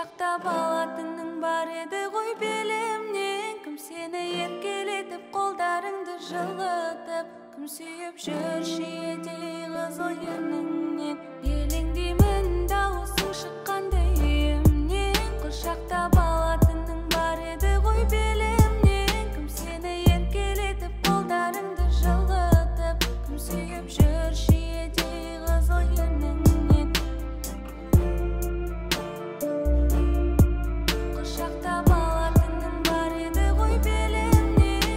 Құшақтап алатының бар еді ғой белімнен. Кім сені еркелетіп, қолдарыңды жылытып, кім сүйіп жүрші едей қызыл ерніңнен. Елеңдеймін дауысың шыққанда үйімнен. Құшақтап алатының бар еді ғой белімнен. Кім сені еркелетіп, қолдарыңды жылытып, кім сүйіп жүрші едей қызыл ерніңнен. Құшақтап алатының бар еді ғой белімнен.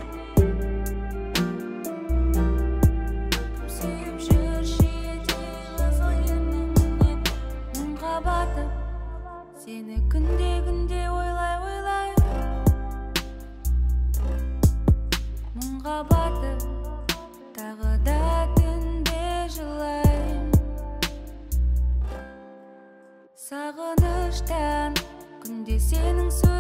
Кім сүйіп жүрші едей қызыл ерніңнен. Мұңға батып, сені күнде ойлай. Мұңға батып, тағы да түнде жылайм. Сағыныштан күнде сенің сөз